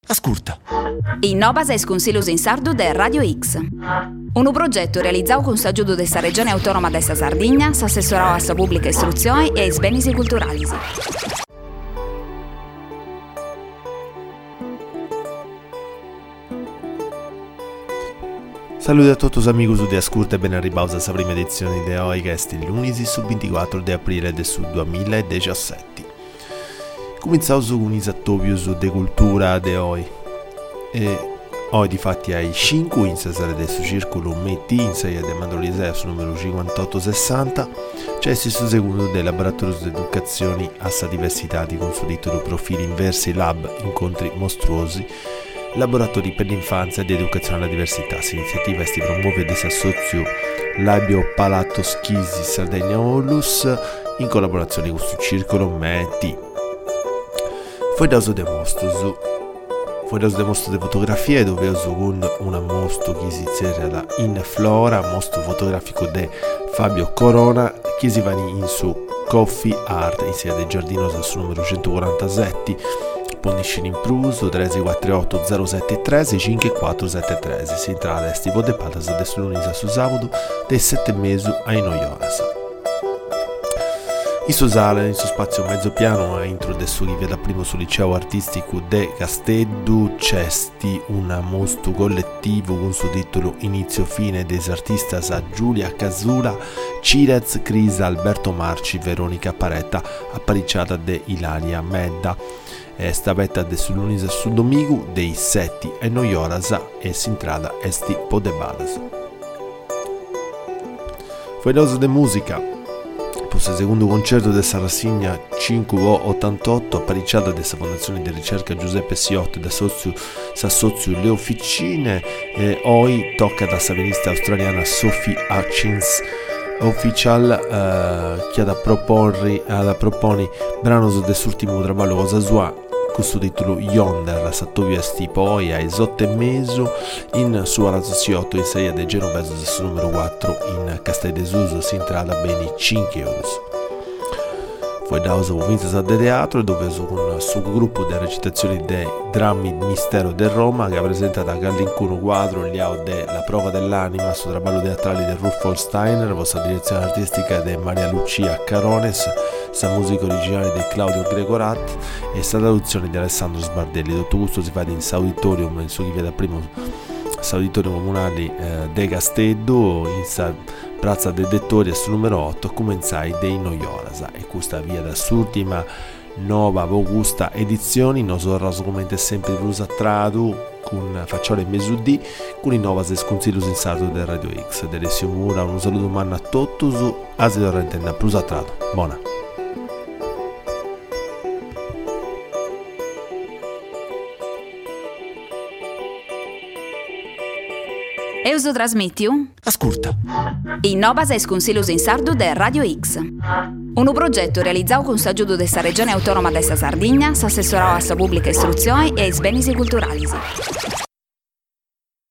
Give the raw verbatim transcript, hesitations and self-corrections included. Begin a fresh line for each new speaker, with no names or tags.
Ascolta.
Innovas es Consiglios in Sardu de Radio X. Un progetto realizzato con s'aggiudo della Regione Autonoma de sa Sardegna, s'assessorò a sa pubblica istruzione e ai beni culturali.
Saluti a tutti gli amici di Ascolta e ben arrivati alla prima edizione di oggi, che è il lunedì su ventiquattro di aprile del duemiladiciassette. Cominciamo con un esattorio di cultura di oggi. E oggi di fatti hai cinque in sale del circolo metti in sei di Mandolisea su numero cinquantotto sessanta. C'è il secondo del laboratorio di educazione a sa diversità di consulito profili inversi lab incontri mostruosi. Laboratori per l'infanzia e di educazione alla diversità. L'iniziativa si promuove e si associa Labio Palato Schisi Sardegna Onlus in collaborazione con il circolo Metti. Poi da uso demostro Poi da uso demostro di fotografie dove uso con una mostro che si serra in Flora, mostro fotografico di Fabio Corona che si va in su Coffee Art in sia del Giardino su numero centoquarantasette. Pondiscini in Pruso tre quattro otto zero sette tre cinque quattro sette tre. Si entra a Estivo de Patas adesso lunedì su sabato dei sette mesi ai nove horas. In suo sale, in suo spazio mezzo piano, a intro del suo via da primo sul liceo artistico de Casteddu c'esti un mostro collettivo con suo titolo Inizio fine des artistas a Giulia Casula, Cirez, Crisa, Alberto Marci, Veronica Paretta, apparicciata de Ilaria Medda. Esta vetta de su lunedì su domingo dei sette e nove horas e si entrada esti podebadas. Foi doso de musica. Posto il secondo concerto della rassegna cinque ottantotto apparicciata della Fondazione di Ricerca Giuseppe Siotti da socio Sassozio Le Officine e oggi tocca da savenista australiana Sophie Hutchins Official eh, che ha da proporre ha da proponi brano dell'ultimo lavoro cosa sua con suo titolo Yonder Sattovia sti poi ai sette mesi in sua razziotto in sei de Genoveso del numero quattro in Castelldesuso si entrada bene cinque euro. Poi da uso vinto da teatro dove con il suo gruppo di recitazioni dei drammi Mistero del Roma che presenta da Gallincuno quadro liao della prova dell'anima sul traballo teatrale di Rudolf Steiner, vostra direzione artistica di Maria Lucia Carones, sa musica originale di Claudio Gregorat e sa traduzione di Alessandro Sbardelli. Tutto questo si fa in Sauditorium in su via da primo Sauditorium comunale eh, de Casteddu in sa Piazza del Dettori sul numero otto comenzai dei Noioras e questa via da s'ultima nuova Augusta edizioni non sono come sempre plus tradu con facciole in mesudì con i novas esconsiglios in sardo del Radio X delle Siomura. Un saluto umano a tutti su Asilo Rentenna plus tradu buona.
Euso trasmitiu?
Ascolta.
Innovas es Consiglios in Sardu de Radio X. Un progetto realizzato con s'aggiudo della Regione Autonoma de sa Sardegna, s'assessorò a sa pubblica istruzione e ai beni culturali.